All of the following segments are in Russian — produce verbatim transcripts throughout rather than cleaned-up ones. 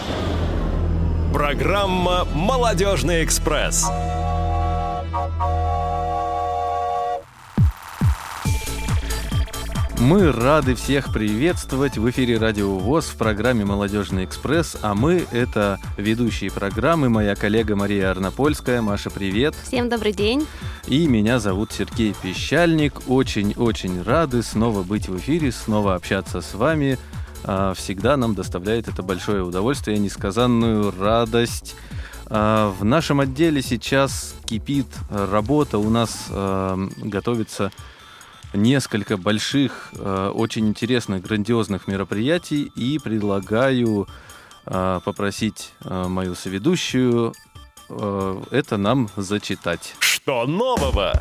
Программа «Молодежный экспресс». Мы рады всех приветствовать в эфире Радио ВОС в программе «Молодежный экспресс», а мы — это ведущие программы, моя коллега Мария Арнопольская. Маша, привет! Всем добрый день! И меня зовут Сергей Пещальник. Очень-очень рады снова быть в эфире, снова общаться с вами. Всегда нам доставляет это большое удовольствие, несказанную радость. В нашем отделе сейчас кипит работа, у нас готовится несколько больших, очень интересных, грандиозных мероприятий, и предлагаю попросить мою соведущую это нам зачитать. Что нового?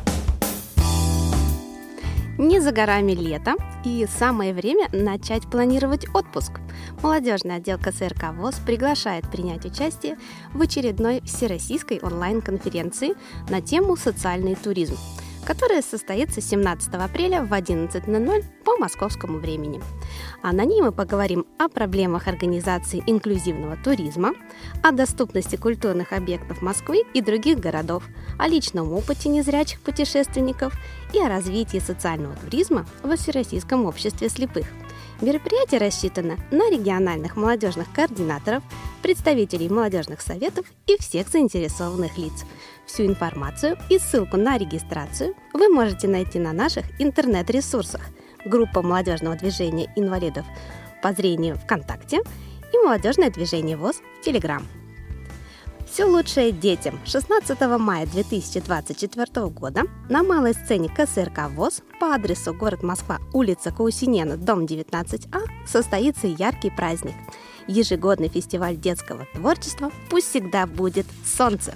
Не за горами лето, и самое время начать планировать отпуск. Молодежный отдел ка эс эр ка ВОС приглашает принять участие в очередной всероссийской онлайн-конференции на тему «Социальный туризм», которая состоится семнадцатого апреля в одиннадцать ноль ноль по московскому времени. А на ней мы поговорим о проблемах организации инклюзивного туризма, о доступности культурных объектов Москвы и других городов, о личном опыте незрячих путешественников и о развитии социального туризма во Всероссийском обществе слепых. Мероприятие рассчитано на региональных молодежных координаторов, представителей молодежных советов и всех заинтересованных лиц. Всю информацию и ссылку на регистрацию вы можете найти на наших интернет-ресурсах: группа молодежного движения инвалидов по зрению ВКонтакте и молодежное движение ВОС в Телеграм. Все лучшее детям. шестнадцатого мая две тысячи двадцать четвёртого года на малой сцене ка эс эр ка ВОС по адресу город Москва, улица Каусинена, дом девятнадцать А, состоится яркий праздник. Ежегодный фестиваль детского творчества «Пусть всегда будет солнце».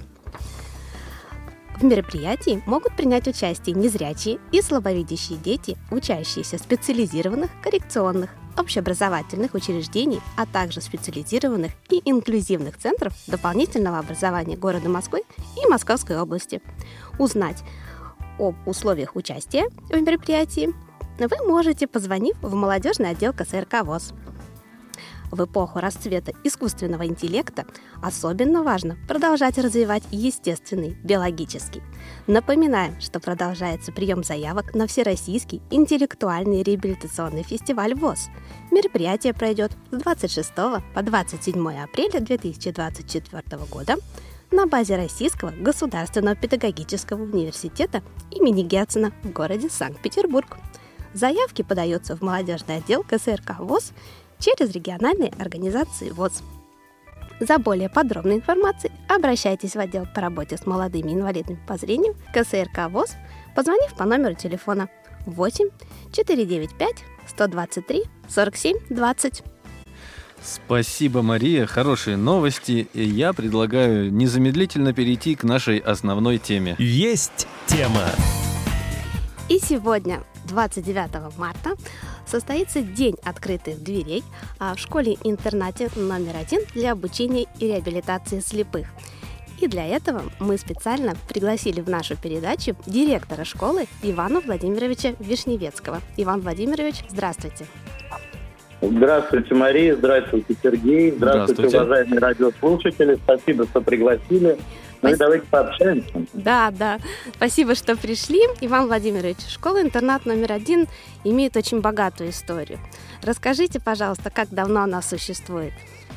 В мероприятии могут принять участие незрячие и слабовидящие дети, учащиеся специализированных коррекционных, общеобразовательных учреждений, а также специализированных и инклюзивных центров дополнительного образования города Москвы и Московской области. Узнать об условиях участия в мероприятии вы можете, позвонив в молодежный отдел ка эс эр ка ВОС. В эпоху расцвета искусственного интеллекта особенно важно продолжать развивать естественный, биологический. Напоминаем, что продолжается прием заявок на Всероссийский интеллектуальный реабилитационный фестиваль ВОС. Мероприятие пройдет с двадцать шестого по двадцать седьмое апреля две тысячи двадцать четвёртого года на базе Российского государственного педагогического университета имени Герцена в городе Санкт-Петербург. Заявки подаются в молодежный отдел ка эс эр ка ВОС через региональные организации ВОС. За более подробной информацией обращайтесь в отдел по работе с молодыми инвалидами по зрению ка эс эр ка ВОС, позвонив по номеру телефона восемь четыреста девяносто пять сто двадцать три сорок семь двадцать. Спасибо, Мария. Хорошие новости. И я предлагаю незамедлительно перейти к нашей основной теме. Есть тема. И сегодня, двадцать девятого марта, состоится День открытых дверей в школе-интернате номер один для обучения и реабилитации слепых. И для этого мы специально пригласили в нашу передачу директора школы Ивана Владимировича Вишневецкого. Иван Владимирович, здравствуйте. Здравствуйте, Мария, здравствуйте, Сергей, здравствуйте, здравствуйте. Уважаемые радиослушатели, спасибо, что пригласили. Ну и давайте пообщаемся. Да, да. Спасибо, что пришли. Иван Владимирович, школа-интернат номер один имеет очень богатую историю. Расскажите, пожалуйста, как давно она существует?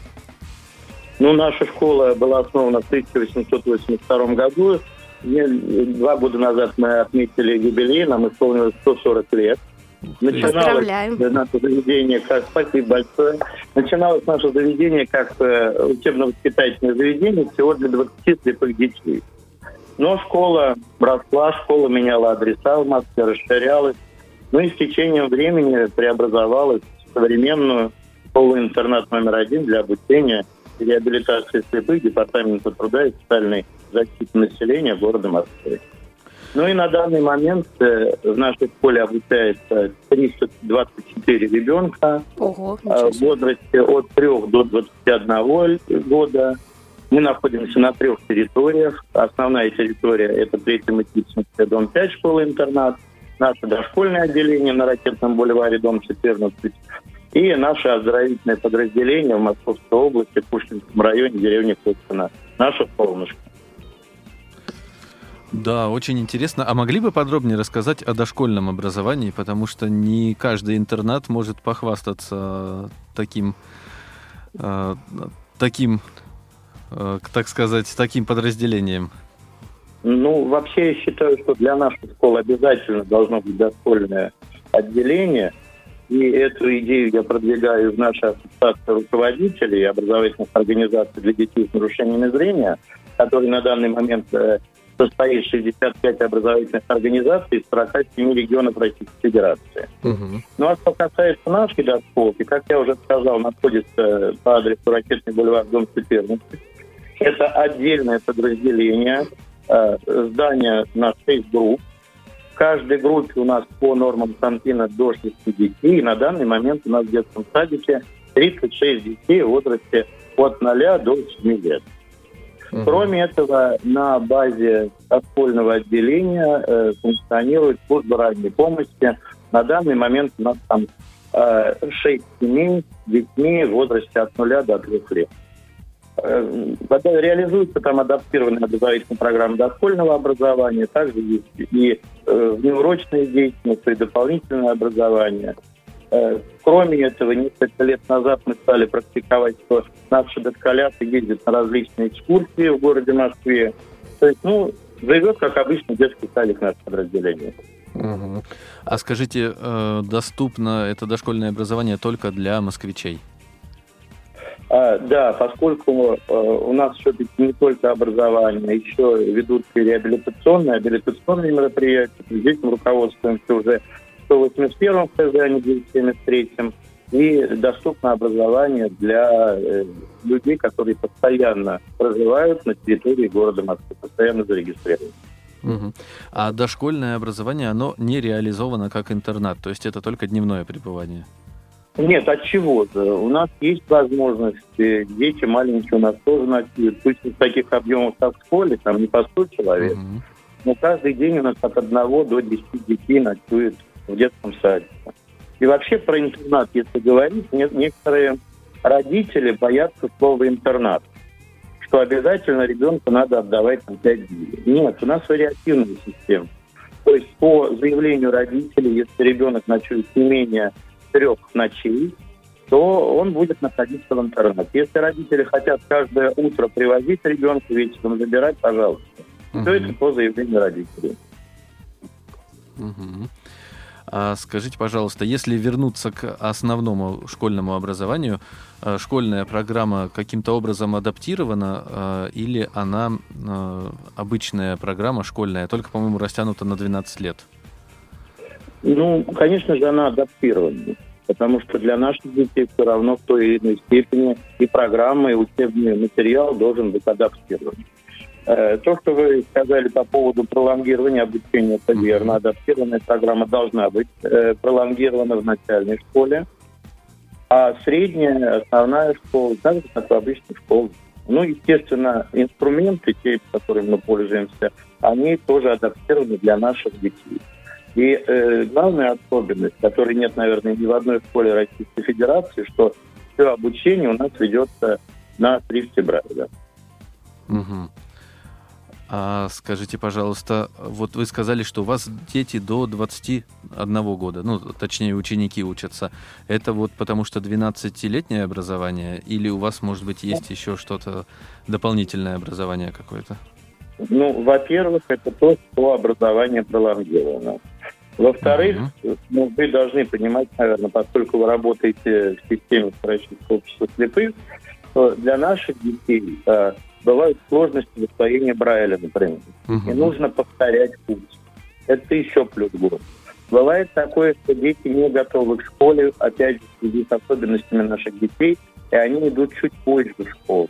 Ну, наша школа была основана в тысяча восемьсот восемьдесят втором году. Два года назад мы отметили юбилей, нам исполнилось сто сорок лет. Начиналось наше заведение как... Спасибо большое. Начиналось наше заведение как учебно-воспитательное заведение всего для двадцати слепых детей. Но школа росла, школа меняла адреса в Москве, расширялась. Ну и с течением времени преобразовалась в современную школу-интернат номер один для обучения и реабилитации слепых Департамента труда и социальной защиты населения города Москвы. Ну и на данный момент э, в нашей школе обучается триста двадцать четыре ребенка. Ого, э, в возрасте от трёх до двадцати одного года. Мы находимся на трех территориях. Основная территория – это Третья Математическая, дом пять, школа-интернат. Наше дошкольное отделение на Ракетном бульваре, дом четырнадцать. И наше оздоровительное подразделение в Московской области, в Пушкинском районе, деревня Костина. Наше солнышко. Да, очень интересно. А могли бы подробнее рассказать о дошкольном образовании, потому что не каждый интернат может похвастаться таким, э, таким, э, так сказать, таким подразделением? Ну, вообще я считаю, что для нашей школы обязательно должно быть дошкольное отделение. И эту идею я продвигаю в нашей ассоциации руководителей образовательных организаций для детей с нарушениями зрения, который на данный момент состоит шестьдесят пять образовательных организаций из сорока семи регионов Российской Федерации. Угу. Ну а что касается нашей дошколки, как я уже сказал, находится по адресу Ракетный бульвар, дом четырнадцать. Это отдельное подразделение, здание на шесть групп. В каждой группе у нас по нормам Санпина до шести детей. И на данный момент у нас в детском садике тридцать шесть детей в возрасте от ноля до семи лет. Uh-huh. Кроме этого, на базе дошкольного отделения э, функционирует служба ранней помощи. На данный момент у нас там э, шесть семей с детьми в возрасте от нуля до трех лет. Э, реализуется там адаптированная образовательная программа дошкольного образования, также есть и э, внеурочная деятельность, и дополнительное образование. Кроме этого, несколько лет назад мы стали практиковать, что наши дошколята ездят на различные экскурсии в городе Москве. То есть, ну, живет, как обычно, детский садик наше подразделение. Угу. А скажите, доступно это дошкольное образование только для москвичей? А, да, поскольку а, у нас все-таки не только образование, еще ведутся реабилитационные, реабилитационные мероприятия. Здесь мы руководствуемся уже сто восемьдесят первом ФЗ, а не девятьсот семьдесят третьем, и доступно образование для э, людей, которые постоянно проживают на территории города Москвы, постоянно зарегистрированы. Угу. А дошкольное образование, оно не реализовано как интернат, то есть это только дневное пребывание? Нет, от чего-то. У нас есть возможность, дети маленькие у нас тоже носят, пусть не в таких объемах, как в школе, там не по сто человек, угу. но каждый день у нас от одного до десяти детей ночует в детском садике. И вообще про интернат, если говорить, некоторые родители боятся слова «интернат», что обязательно ребенку надо отдавать на пять дней. Нет, у нас вариативная система. То есть по заявлению родителей, если ребенок ночует не менее трех ночей, то он будет находиться в интернате. Если родители хотят каждое утро привозить ребенка, вечером забирать, пожалуйста. Угу. Все это по заявлению родителей. Угу. А скажите, пожалуйста, если вернуться к основному школьному образованию, школьная программа каким-то образом адаптирована или она обычная программа школьная, только, по-моему, растянута на двенадцать лет? Ну, конечно же, она адаптирована, потому что для наших детей все равно в той или иной степени и программа, и учебный материал должен быть адаптирован. То, что вы сказали по поводу пролонгирования обучения, это верно. Адаптированная программа должна быть э, пролонгирована в начальной школе, а средняя, основная школа, так же, как в обычной школе. Ну, естественно, инструменты, те, которыми мы пользуемся, они тоже адаптированы для наших детей. И э, главная особенность, которой нет, наверное, ни в одной школе Российской Федерации, что все обучение у нас ведется на шрифте Брайля. Угу. А скажите, пожалуйста, вот вы сказали, что у вас дети до двадцати одного года, ну, точнее, ученики учатся. Это вот потому что двенадцатилетнее образование, или у вас, может быть, есть еще что-то, дополнительное образование какое-то? Ну, во-первых, это то, что образование пролонгировано. Во-вторых, uh-huh. ну, вы должны понимать, наверное, поскольку вы работаете в системе Российского общества слепых, то для наших детей а, бывают сложности в освоении Брайля, например. Uh-huh. И нужно повторять путь. Это еще плюс год. Бывает такое, что дети не готовы к школе, опять же, в связи с особенностями наших детей, и они идут чуть позже в школу.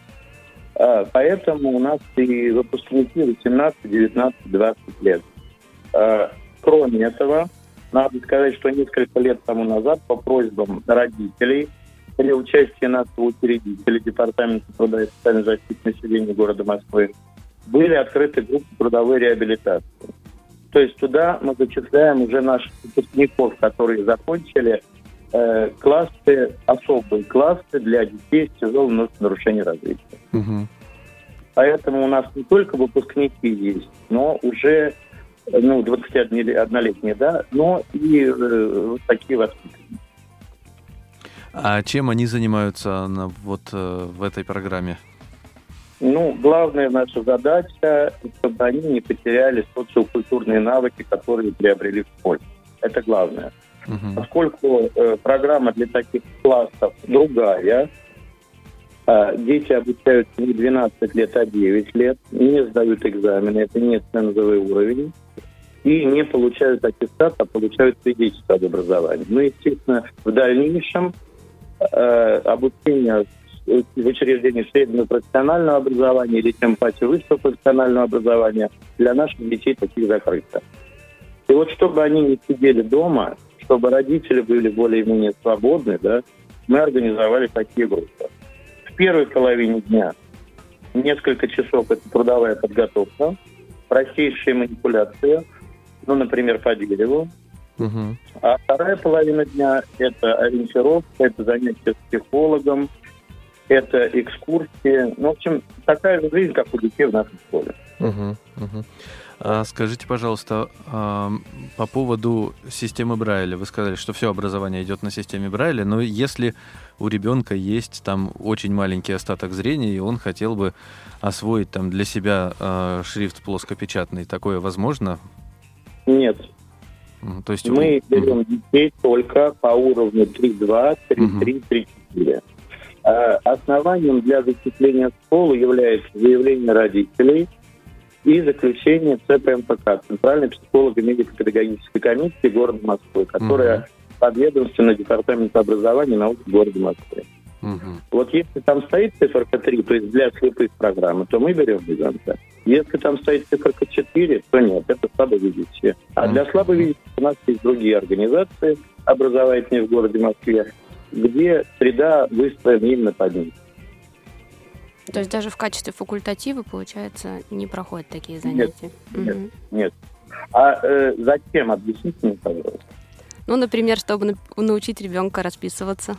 А, поэтому у нас и выпускники восемнадцать, девятнадцать, двадцать лет. А, кроме этого, надо сказать, что несколько лет тому назад по просьбам родителей при участии нашего учредителя Департамента труда и социальной защиты населения города Москвы были открыты группы трудовой реабилитации. То есть туда мы зачисляем уже наших выпускников, которые закончили э, классы, особые классы для детей с тяжелым нарушением развития. Угу. Поэтому у нас не только выпускники есть, но уже ну, двадцатиоднолетние, да, но и э, такие воспитанники. А чем они занимаются на, вот э, в этой программе? Ну, главная наша задача, чтобы они не потеряли социокультурные навыки, которые приобрели в школе. Это главное. Угу. Поскольку э, программа для таких классов другая, э, дети обучаются не двенадцать лет, а девять лет, не сдают экзамены, это не цензовый уровень, и не получают аттестат, а получают свидетельство об образовании. Ну, естественно, в дальнейшем э, обучение в учреждении среднего профессионального образования или тем паче высшего профессионального образования для наших детей таких закрыто. И вот чтобы они не сидели дома, чтобы родители были более-менее свободны, да, мы организовали такие группы. В первой половине дня несколько часов это трудовая подготовка, простейшие манипуляции, ну, например, по дереву. Угу. А вторая половина дня это ориентировка, это занятия с психологом, это экскурсии. Ну, в общем, такая же жизнь, как у детей в нашей школе. Угу, угу. А скажите, пожалуйста, а, по поводу системы Брайля. Вы сказали, что все образование идет на системе Брайля, но если у ребенка есть там очень маленький остаток зрения, и он хотел бы освоить там для себя а, шрифт плоскопечатный, такое возможно? Нет. То есть мы у... берем угу. детей только по уровню три два, три три, три четыре. Основанием для зачисления в школу является заявление родителей и заключение цэ пэ эм пэ ка, Центральной психолого-медико-педагогической комиссии города Москвы, которая uh-huh. подведомственна Департаменту образования и науки города Москвы. Uh-huh. Вот если там стоит циферка три, то есть для слепых программы, то мы берем ребенка. Если там стоит циферка четыре, то нет, это слабовидящие. А uh-huh. для слабовидящих у нас есть другие организации образовательные в городе Москве, где среда выстроена именно под них. То есть даже в качестве факультатива, получается, не проходят такие занятия? Нет, нет, нет. А э, зачем? Объясните мне, пожалуйста. Ну, например, чтобы научить ребенка расписываться.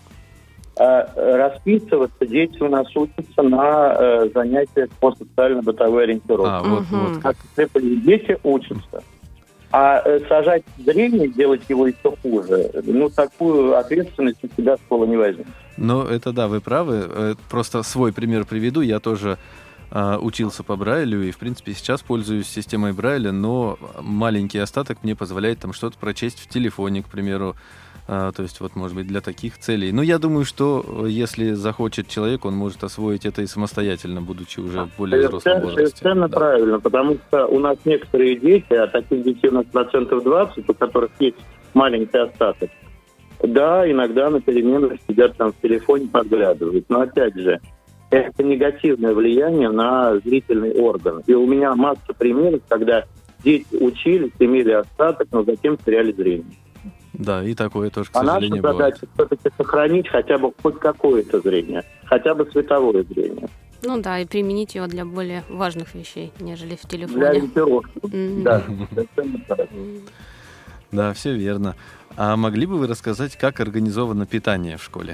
А, расписываться дети у нас учатся на э, занятиях по социально-бытовой ориентировке. А, вот, угу. вот. Как дети учатся. А э, сажать зрение, делать его еще хуже, ну, такую ответственность на себя школа не возьмет. Ну, это да, вы правы. Просто свой пример приведу. Я тоже э, учился по Брайлю и, в принципе, сейчас пользуюсь системой Брайля, но маленький остаток мне позволяет там что-то прочесть в телефоне, к примеру. Э, то есть, вот, может быть, для таких целей. Но я думаю, что если захочет человек, он может освоить это и самостоятельно, будучи уже в более взрослом возрасте. Совершенно да. правильно, потому что у нас некоторые дети, а таких детей у нас процентов двадцать, у которых есть маленький остаток, да, иногда на переменах сидят там в телефоне, подглядывают. Но опять же, это негативное влияние на зрительный орган. И у меня масса примеров, когда дети учились, имели остаток, но затем теряли зрение. Да, и такое тоже, к а сожалению, наша задача бывает. все-таки сохранить хотя бы хоть какое-то зрение, хотя бы световое зрение. Ну да, и применить его для более важных вещей, нежели в телефоне. Для ориентировки, mm-hmm. да. Mm-hmm. Да, все верно. А могли бы вы рассказать, как организовано питание в школе?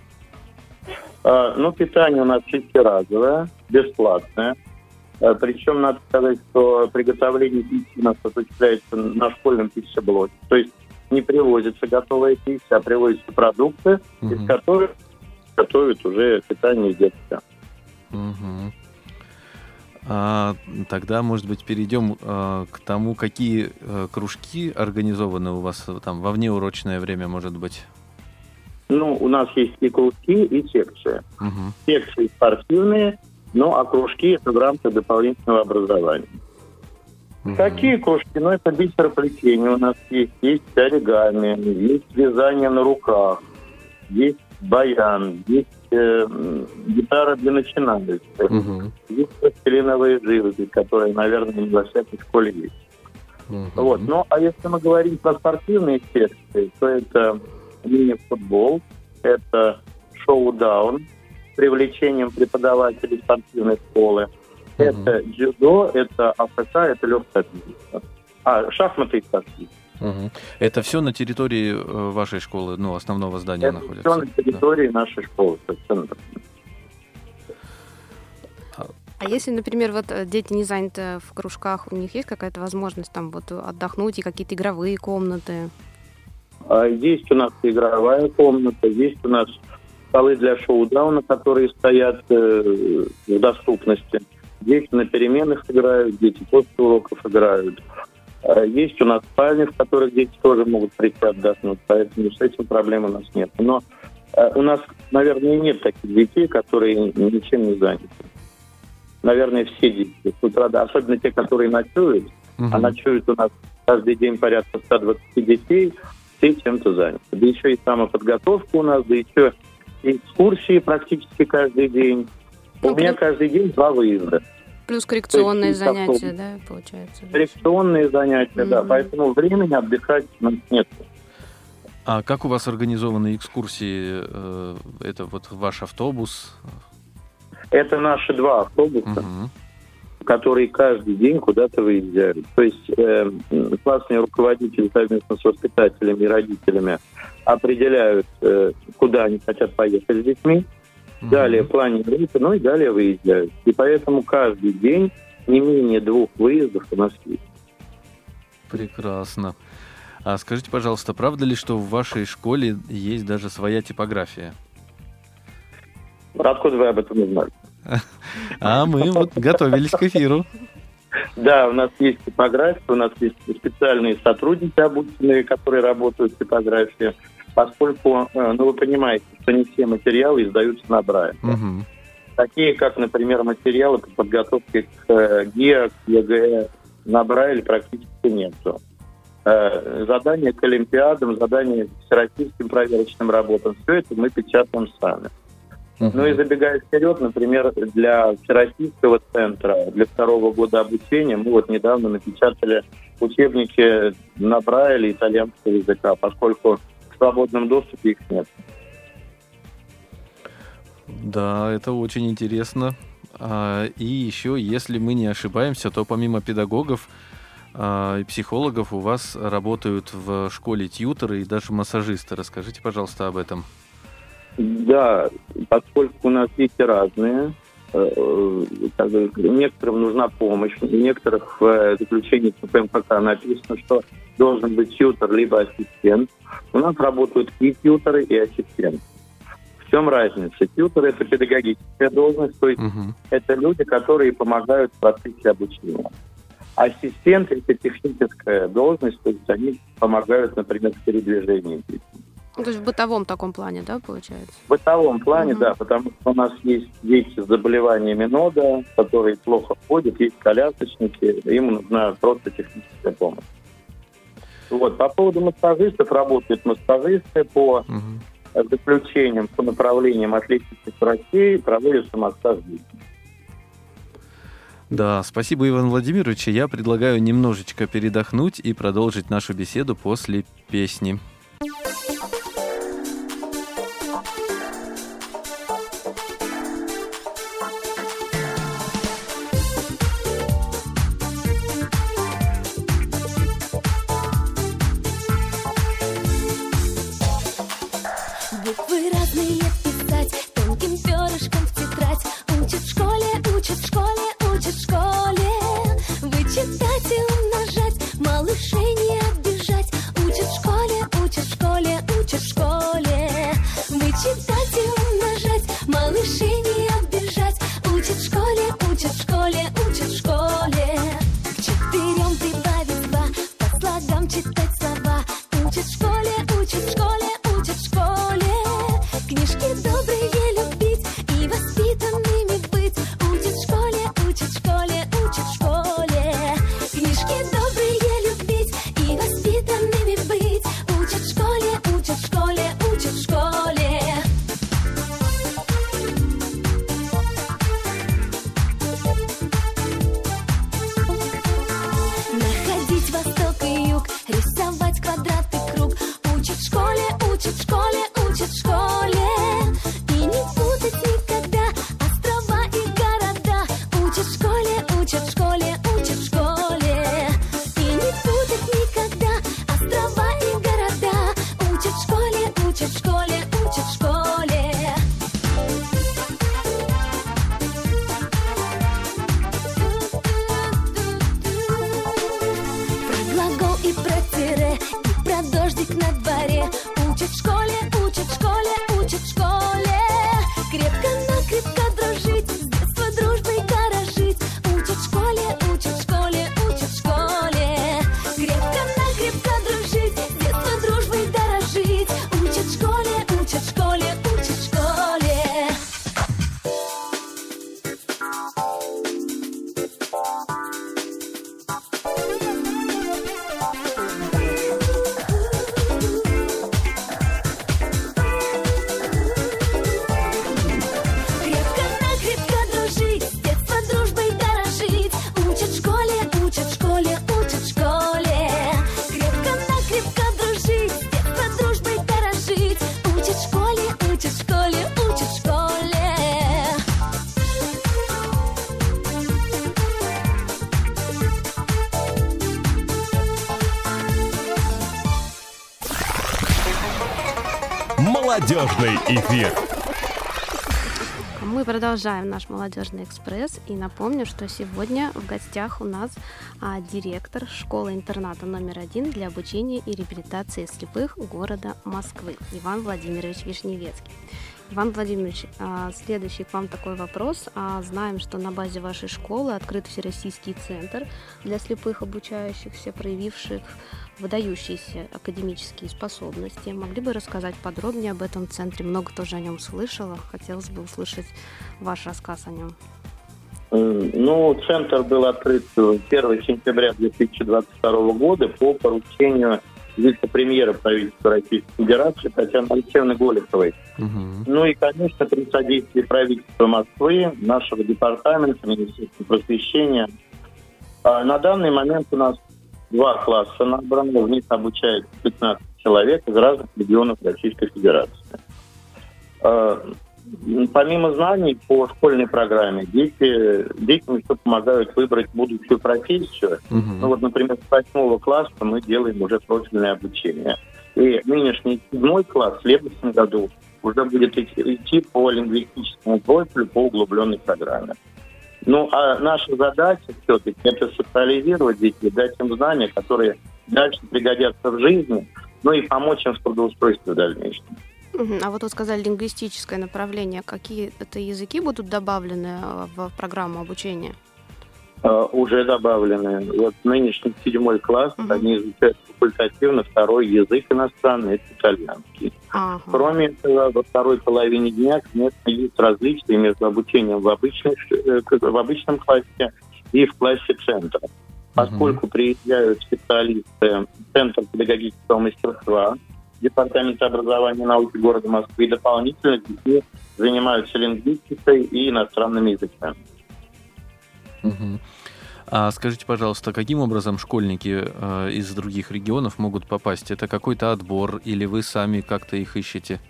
А, ну, питание у нас шестиразовое, бесплатное. А, причем надо сказать, что приготовление пищи у нас осуществляется на школьном пищеблоке. То есть не привозится готовая пища, а привозятся продукты, угу. из которых готовят уже питание детства. Угу. А, тогда, может быть, перейдем а, к тому, какие а, кружки организованы у вас там во внеурочное время, может быть? Ну, у нас есть и кружки, и секции. Угу. Секции спортивные, ну, а кружки — это в рамках дополнительного образования. Угу. Какие кружки? Ну, это бисероплетение у нас есть, есть оригами, есть вязание на руках, есть баян, есть э, гитара для начинающих, uh-huh. есть пластилиновые живопись, которые, наверное, не во всякой школе есть. Uh-huh. Вот. Ну, а если мы говорим про спортивные секции, то это мини-футбол, это шоу-даун с привлечением преподавателей спортивной школы, uh-huh. это дзюдо, это АФК, это легкая атлетика. А, шахматы и шашки. Угу. Это все на территории э, вашей школы, ну, основного здания Это находится? все на территории да. нашей школы. А если, например, вот дети не заняты в кружках, у них есть какая-то возможность там вот отдохнуть и какие-то игровые комнаты? Есть у нас игровая комната, есть у нас столы для шоу-дауна, которые стоят э, в доступности. Дети на переменах играют, дети после уроков играют. Есть у нас спальни, в которых дети тоже могут прийти отдохнуть, поэтому с этим проблем у нас нет. Но у нас, наверное, нет таких детей, которые ничем не заняты. Наверное, все дети с утра, да, особенно те, которые ночуют, uh-huh. а ночуют у нас каждый день порядка сто двадцать детей, все чем-то заняты. Да еще и самоподготовка у нас, да еще и экскурсии практически каждый день. Ну, у меня каждый день два выезда. Плюс коррекционные есть, занятия, да, получается? Коррекционные занятия, mm-hmm. да, поэтому времени отдыхать нет. А как у вас организованы экскурсии? Это вот ваш автобус? Это наши два автобуса, угу. которые каждый день куда-то выезжают. То есть э, классные руководители совместно с воспитателями и родителями определяют, э, куда они хотят поехать с детьми, угу. далее планируют, ну и далее выезжают. И поэтому каждый день не менее двух выездов у нас есть. Прекрасно. А скажите, пожалуйста, правда ли, что в вашей школе есть даже своя типография? Откуда вы об этом узнали? А мы вот готовились к эфиру. Да, у нас есть типография, у нас есть специальные сотрудники обученные, которые работают в типографии, поскольку, ну, вы понимаете, что не все материалы издаются на Брайле. Угу. Такие, как, например, материалы по подготовке к ГИА, к ЕГЭ, на Брайле практически нету. Задания к олимпиадам, задания к всероссийским проверочным работам, все это мы печатаем сами. Uh-huh. Ну и забегая вперед, например, для Всероссийского центра, для второго года обучения, мы вот недавно напечатали учебники на Брайле итальянского языка, поскольку в свободном доступе их нет. Да, это очень интересно. И еще, если мы не ошибаемся, то помимо педагогов и психологов у вас работают в школе тьюторы и даже массажисты. Расскажите, пожалуйста, об этом. Да, поскольку у нас есть разные, э, некоторым нужна помощь, у некоторых в заключении ЦПМКК написано, что должен быть тьютор либо ассистент. У нас работают и тьюторы, и ассистенты. В чем разница? Тьюторы – это педагогическая должность, то есть uh-huh. это люди, которые помогают в процессе обучения. Ассистент – это техническая должность, то есть они помогают, например, в передвижении детей. То есть в бытовом таком плане, да, получается? В бытовом плане, угу. да, потому что у нас есть дети с заболеваниями нода, которые плохо ходят, есть колясочники, им нужна просто техническая помощь. Вот. По поводу массажистов, работают массажисты по угу. заключениям, по направлениям атлетических врачей, проводятся массаж детей. Да, спасибо, Иван Владимирович. Я предлагаю немножечко передохнуть и продолжить нашу беседу после песни. Буквы разные писать, тонким перышком в тетрадь. Учат в школе, учат в школе, учат в школе. Вычитать и умножать, малышей не обижать. Учат в школе, учат молодежный эфир. Мы продолжаем наш молодежный экспресс, и напомню, что сегодня в гостях у нас а, директор школы-интерната номер один для обучения и реабилитации слепых города Москвы Иван Владимирович Вишневецкий. Иван Владимирович, а, следующий к вам такой вопрос. А, знаем, что на базе вашей школы открыт Всероссийский центр для слепых обучающихся, проявивших выдающиеся академические способности. Могли бы рассказать подробнее об этом центре? Много тоже о нем слышала. Хотелось бы услышать ваш рассказ о нем. Ну, центр был открыт первого сентября две тысячи двадцать второго года по поручению вице-премьера правительства Российской Федерации Татьяны Алексеевны Голиковой. Угу. Ну и, конечно, при содействии правительства Москвы, нашего департамента, Министерства просвещения. А на данный момент у нас два класса набрано, в них обучают пятнадцать человек из разных регионов Российской Федерации. А, помимо знаний по школьной программе, дети, детям еще помогают выбрать будущую профессию. Угу. Ну вот, например, с восьмого класса мы делаем уже профильное обучение. И нынешний седьмой класс в следующем году уже будет идти, идти по лингвистическому профилю, по углубленной программе. Ну, а наша задача все-таки это социализировать детей, дать им знания, которые дальше пригодятся в жизни, ну и помочь им в трудоустройстве в дальнейшем. А вот вы сказали лингвистическое направление. Какие это языки будут добавлены в программу обучения? Uh, уже добавлены. Вот нынешний седьмой класс, uh-huh. они изучают факультативно второй язык иностранный, это итальянский. Uh-huh. Кроме этого, во второй половине дня, конечно, есть различия между обучением в, обычной, в обычном классе и в классе центра. Поскольку uh-huh. приезжают специалисты Центра педагогического мастерства, Департамента образования и науки города Москвы, и дополнительно детей занимаются лингвистикой и иностранными языками. Угу. А скажите, пожалуйста, каким образом школьники э, из других регионов могут попасть? Это какой-то отбор или вы сами как-то их ищете?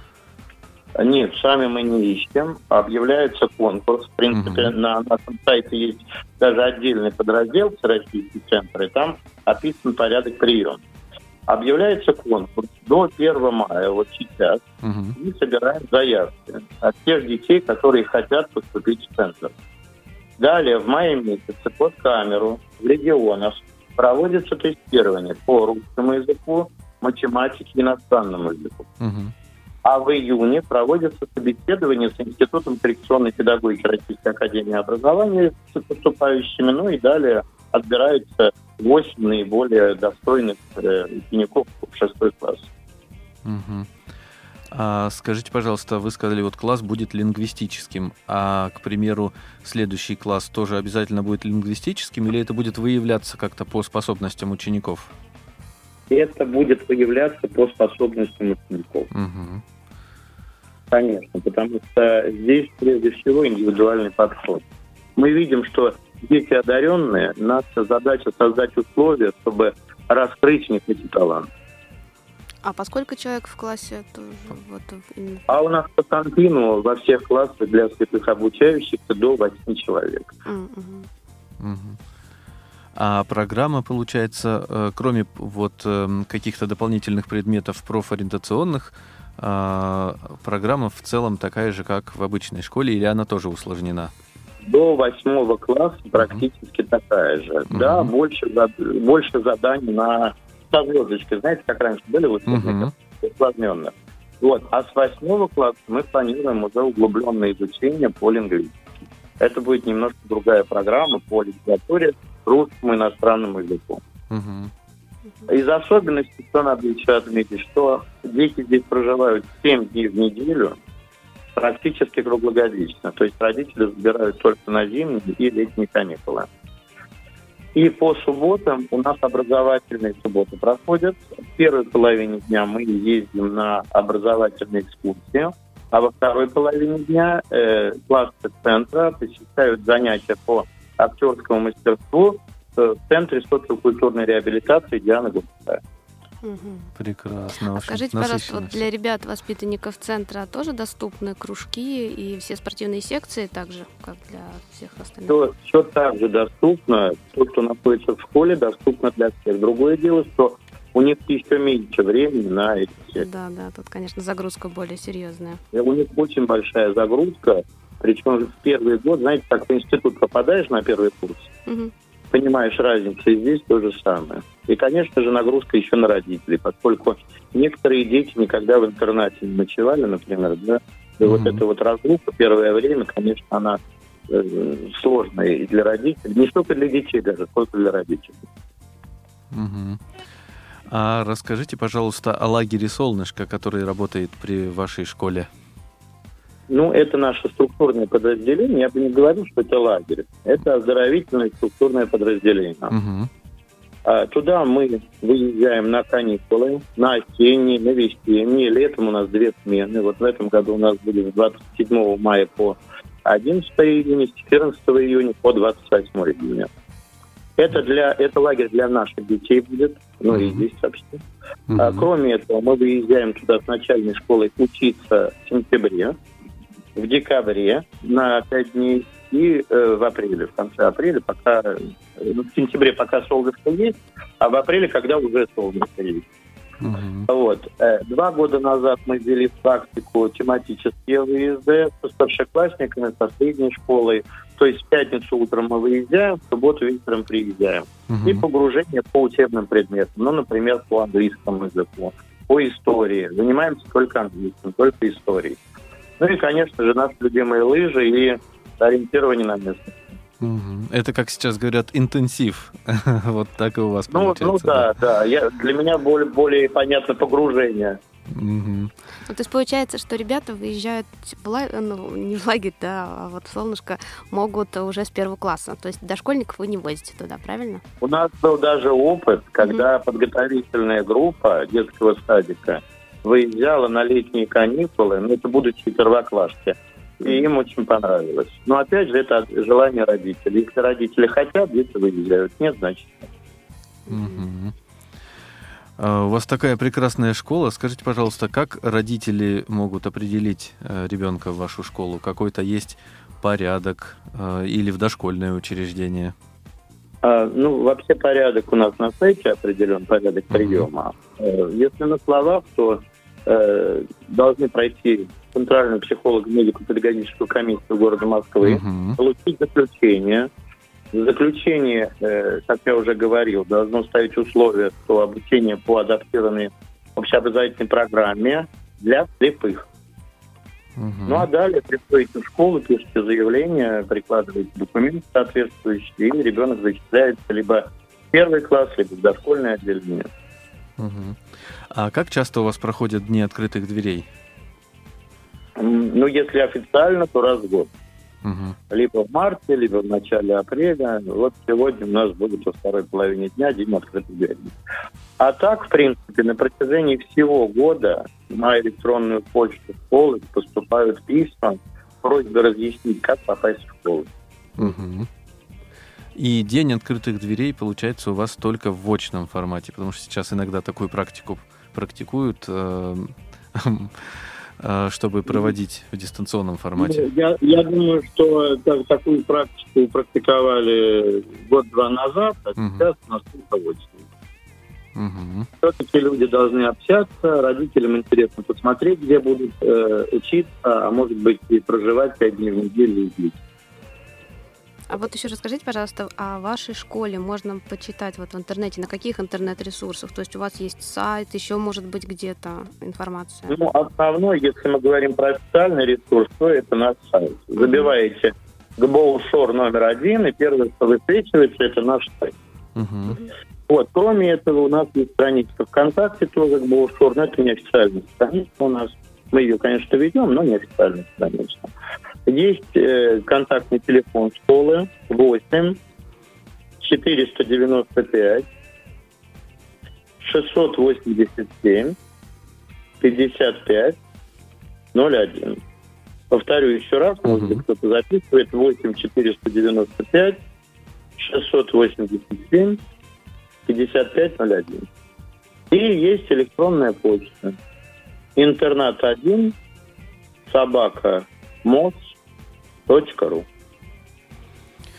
Нет, сами мы не ищем. Объявляется конкурс. В принципе, угу. на нашем сайте есть даже отдельный подраздел Всероссийский центр, и там описан порядок приема. Объявляется конкурс до первого мая, вот сейчас, угу. и собираем заявки от тех детей, которые хотят поступить в центр. Далее, в мае месяце под камеру в регионах проводится тестирование по русскому языку, математике и иностранному языку. Угу. А в июне проводится собеседование с Институтом коррекционной педагогики Российской академии образования с поступающими, ну и далее отбирается восемь наиболее достойных э, учеников в шестой класс. Угу. А скажите, пожалуйста, вы сказали, вот класс будет лингвистическим, а, к примеру, следующий класс тоже обязательно будет лингвистическим, или это будет выявляться как-то по способностям учеников? Это будет выявляться по способностям учеников. Угу. Конечно, потому что здесь прежде всего индивидуальный подход. Мы видим, что дети одаренные, наша задача создать условия, чтобы раскрыть в них эти таланты. А поскольку человек в классе тоже вот именно... А у нас по континууму во всех классах для слепых обучающихся до восьми человек. Mm-hmm. Mm-hmm. А программа, получается, кроме вот каких-то дополнительных предметов профориентационных, программа в целом такая же, как в обычной школе, или она тоже усложнена? До восьмого класса практически mm-hmm. такая же. Mm-hmm. Да, больше, больше заданий на... со звездочкой, знаете, как раньше были в учебниках, uh-huh. усложненных. Вот. А с восьмого класса мы планируем уже углубленное изучение по лингвистике. Это будет немножко другая программа по литературе, русскому, иностранному языку. Uh-huh. Из особенностей, что надо еще отметить, что дети здесь проживают семь дней в неделю, практически круглогодично. То есть родители забирают только на зимние и летние каникулы. И по субботам у нас образовательные субботы проходят. В первой половине дня мы ездим на образовательные экскурсии, а во второй половине дня э, классы центра посещают занятия по актерскому мастерству в Центре социокультурной реабилитации Дианы Гурцкая. Угу. Прекрасно. А скажите, пожалуйста, вот для ребят, воспитанников центра тоже доступны кружки и все спортивные секции так же, как для всех остальных? Все, все так же доступно. То, что находится в школе, доступно для всех. Другое дело, что у них еще меньше времени на эти все. Да, да, тут, конечно, загрузка более серьезная. И у них очень большая загрузка, причем в первый год, знаете, как в институт попадаешь на первый курс, Мгм. понимаешь разницу, и здесь то же самое. И, конечно же, нагрузка еще на родителей, поскольку некоторые дети никогда в интернате не ночевали, например, да, и вот Мгм. эта вот разлука первое время, конечно, она э, сложная и для родителей, не только для детей даже, только для родителей. Мгм. А расскажите, пожалуйста, о лагере «Солнышко», который работает при вашей школе. Ну, это наше структурное подразделение, я бы не говорил, что это лагерь, это оздоровительное структурное подразделение. Мгм. А туда мы выезжаем на каникулы, на осенние, на весенние. Летом у нас две смены. Вот в этом году у нас будет с двадцать седьмого мая по одиннадцатого июня, с четырнадцатого июня по двадцать восьмого июня. Это, для, это лагерь для наших детей будет, ну и Мгм. здесь вообще. Мгм. А, кроме этого, мы выезжаем туда с начальной школой учиться в сентябре, в декабре на пять дней и э, в апреле, в конце апреля, пока, э, ну, в сентябре пока солнышко есть, а в апреле, когда уже солнышко есть. Мгм. Вот. Э, Два года назад мы ввели в практику тематические выезды со старшеклассниками, со средней школой. То есть в пятницу утром мы выезжаем, в субботу вечером приезжаем. Мгм. И погружение по учебным предметам. Ну, например, по английскому языку, по истории. Занимаемся только английским, только историей. Ну и, конечно же, наши любимые лыжи и ориентирование на местность. Мгм. Это, как сейчас говорят, интенсив. Вот так и у вас Ну, получается. ну да, да. Я, для меня более, более понятно погружение. Мгм. Ну, то есть получается, что ребята выезжают в лагерь, ну, не в лагерь, да, а вот в «Солнышко» могут уже с первого класса. То есть дошкольников вы не возите туда, правильно? У нас был даже опыт, когда подготовительная группа детского садика выезжала на летние каникулы, ну, это будучи первоклассники, и им очень понравилось. Но, опять же, это желание родителей. Если родители хотят, дети выезжают. Нет, значит, нет. Мгм. А, У вас такая прекрасная школа. Скажите, пожалуйста, как родители могут определить э, ребенка в вашу школу? Какой-то есть порядок э, или в дошкольное учреждение? А, ну, вообще порядок у нас на сайте определен, порядок Мгм. приема. Э, Если на словах, то э, должны пройти Центральную психолого-медико-педагогическую комиссию города Москвы, Мгм. получить заключение. В заключении, э, как я уже говорил, должно ставить условия, что обучение по адаптированной общеобразовательной программе для слепых. Мгм. Ну а далее приходите в школу, пишете заявление, прикладываете документы соответствующие, и ребенок зачисляется либо в первый класс, либо в дошкольное отделение. Мгм. А как часто у вас проходят дни открытых дверей? М, Ну, если официально, то раз в год. Мгм. Либо в марте, либо в начале апреля. Вот сегодня у нас будет во второй половине дня день открытых дверей. А так, в принципе, на протяжении всего года на электронную почту школы поступают письма с просьбой разъяснить, как попасть в школу. Мгм. И день открытых дверей получается у вас только в очном формате, потому что сейчас иногда такую практику практикуют, э, э, чтобы проводить в дистанционном формате. Ну, Я, я думаю, что так- такую практику практиковали год-два назад, а Мгм. сейчас у нас только очно. Мгм. Все-таки люди должны общаться, родителям интересно посмотреть, где будут э, учиться, а может быть и проживать пять дней в неделю здесь. А вот еще расскажите, пожалуйста, о вашей школе. Можно почитать вот в интернете, на каких интернет-ресурсах? То есть у вас есть сайт, еще может быть где-то информация? Ну, основной, если мы говорим про официальный ресурс, то это наш сайт. Забиваете ГБОУ-ШОР номер один, и первое, что высвечивается, это наш сайт. Мгм. Вот. Кроме этого, у нас есть страничка ВКонтакте тоже ГБОУ-ШОР, но это не официальная страничка у нас. Мы ее, конечно, ведем, но не официальная страничка. Есть э, контактный телефон школы восемь четыреста девяносто пять шестьсот восемьдесят семь пятьдесят пять ноль один. Повторю еще раз, может быть, Мгм. кто-то записывает. восемь четыреста девяносто пять шестьсот восемьдесят семь пятьдесят пять ноль один. И есть электронная почта. Интернат один собака мос точка ру.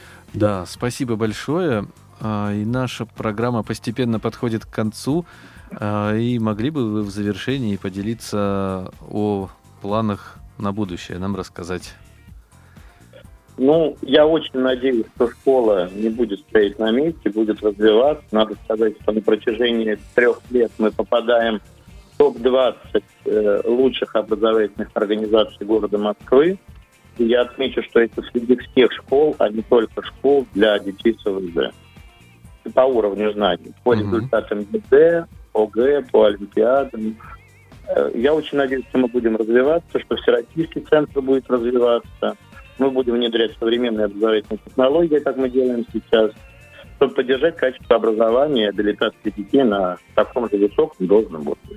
Да, спасибо большое. А, И наша программа постепенно подходит к концу. А, И могли бы вы в завершении поделиться о планах на будущее, нам рассказать? Ну, я очень надеюсь, что школа не будет стоять на месте, будет развиваться. Надо сказать, что на протяжении трех лет мы попадаем в топ двадцать э, лучших образовательных организаций города Москвы. И я отмечу, что это среди всех школ, а не только школ для детей с ОВЗ. По уровню знаний, по результатам ЕГЭ, ОГЭ, по олимпиадам. Э, я очень надеюсь, что мы будем развиваться, что Всероссийский центр будет развиваться. Мы будем внедрять современные образовательные технологии, как мы делаем сейчас, чтобы поддержать качество образования и реабилитации детей на таком же высоком должном уровне.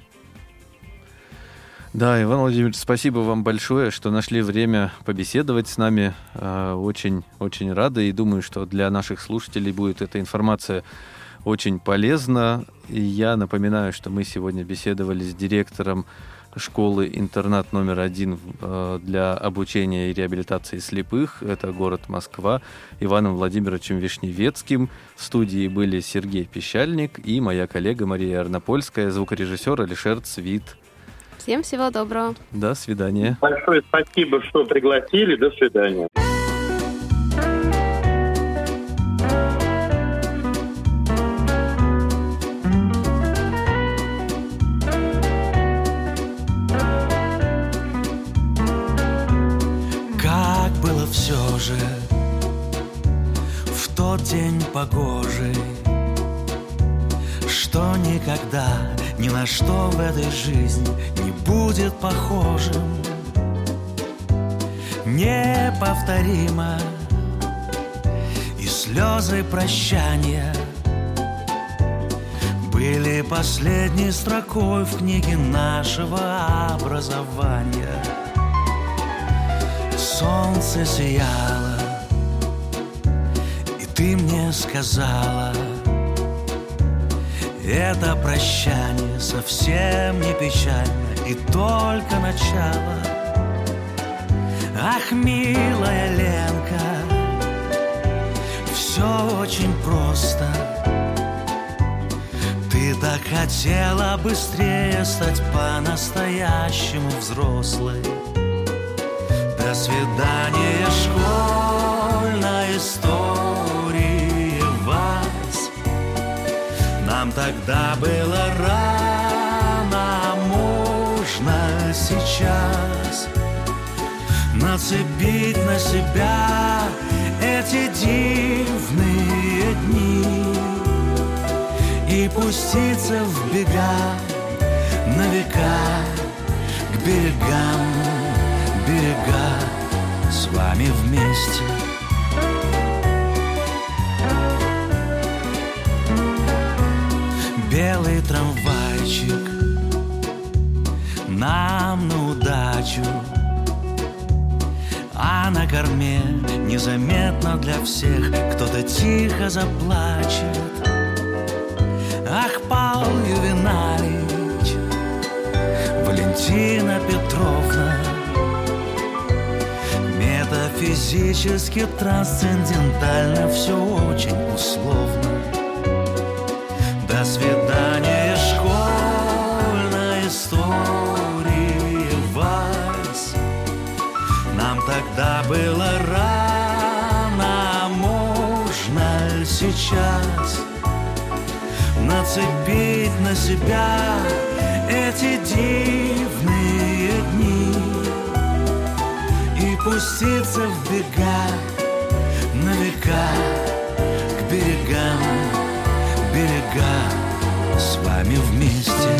Да, Иван Владимирович, спасибо вам большое, что нашли время побеседовать с нами. Очень, очень рады и думаю, что для наших слушателей будет эта информация очень полезна. И я напоминаю, что мы сегодня беседовали с директором школы-интернат номер один для обучения и реабилитации слепых. Это город Москва. Иваном Владимировичем Вишневецким. В студии были Сергей Пищальник и моя коллега Мария Арнопольская, звукорежиссер Алишер Цвит. Всем всего доброго. До свидания. Большое спасибо, что пригласили. До свидания. Все же в тот день погожий, что никогда ни на что в этой жизни не будет похожим, неповторимо, и слезы прощания были последней строкой в книге нашего образования. Солнце сияло, и ты мне сказала, это прощание совсем не печально и только начало. Ах, милая Ленка, все очень просто. Ты так хотела быстрее стать по-настоящему взрослой. До свидания, школьная история, Вась. Нам тогда было рано, а можно сейчас нацепить на себя эти дивные дни и пуститься в бега на века к берегам. Берега с вами вместе. Белый трамвайчик нам на удачу, а на корме незаметно для всех кто-то тихо заплачет. Ах, Павел Ювеналич, Валентина Петровна, метафизически, трансцендентально, все очень условно. До свидания, школьная история, Вась. Нам тогда было рано, а можно сейчас нацепить на себя эти дивные дни и пуститься в бега на века к берегам, берега с вами вместе.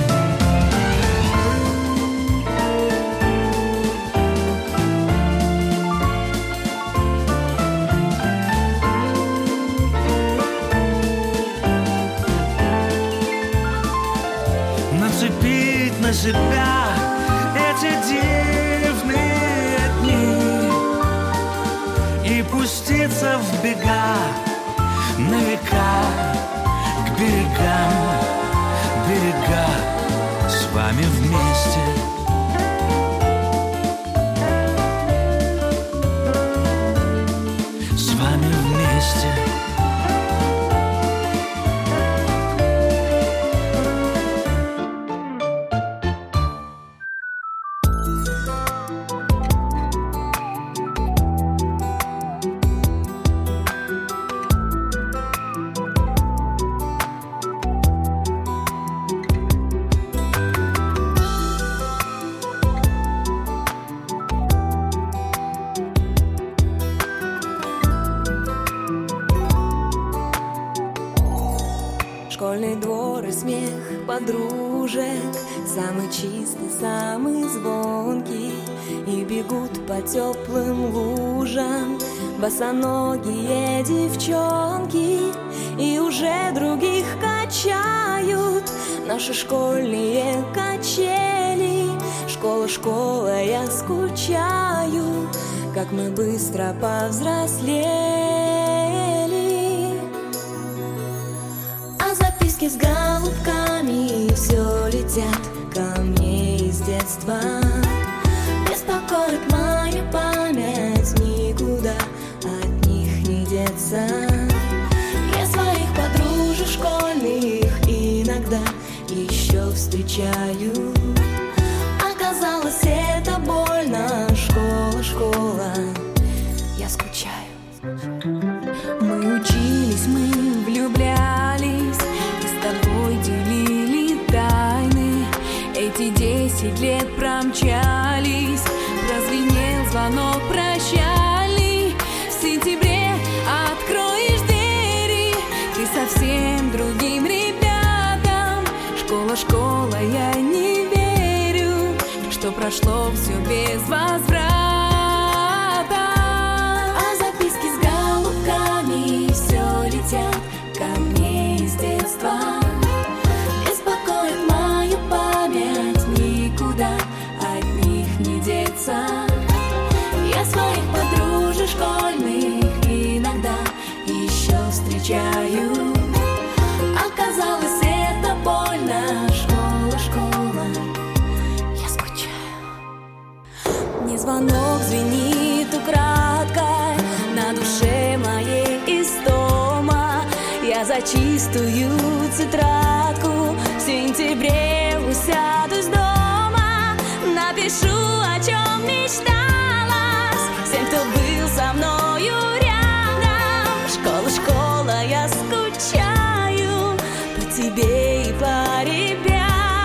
Нацепить на себя эти дивные дни и пуститься в бега на века к берегам, берега с вами вместе. С вами вместе. Школьный двор и смех подружек, самый чистый, самый звонкий. И бегут по теплым лужам босоногие девчонки, и уже других качают наши школьные качели. Школа, школа, я скучаю, как мы быстро повзрослели. А записки с голубками все летят ко мне из детства. Беспокоит моя память, никуда от них не деться. Я своих подружек школьных иногда еще встречаю. Оказалось, это больно. Школа, школа, я скучаю. Мы учились, мы влюблялись, и с тобой делили тайны. Эти десять лет промчались, прозвенел звонок прощальный. В сентябре откроешь двери ты совсем другим ребятам. Школа, школа, я не верю, что прошло все без возврата. А записки с голубками все летят ко мне из детства. Беспокоит мою память, никуда от них не деться. Я своих подружек школьных иногда еще встречаю. Оказалось, это больно. Школа, школа, я скучаю. Мне звонок звенит украдкой, на душе моей истома. Я за чистую тетрадку в сентябре усяду с дома. Напишу, о чем мечталась всем, кто был со мною рядом. Школа, школа, я скучаю по тебе и по ребятам.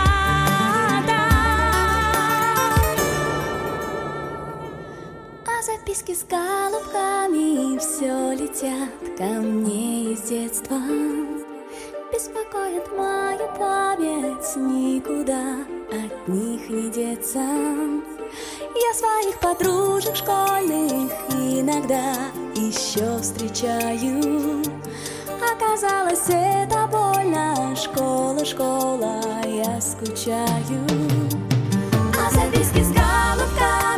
А записки с голубками все летят ко мне из детства. Беспокоит мою память, никуда от них не деться. Я своих подружек школьных иногда еще встречаю. Оказалось, это больно. Школа, школа, я скучаю. А записки с голубками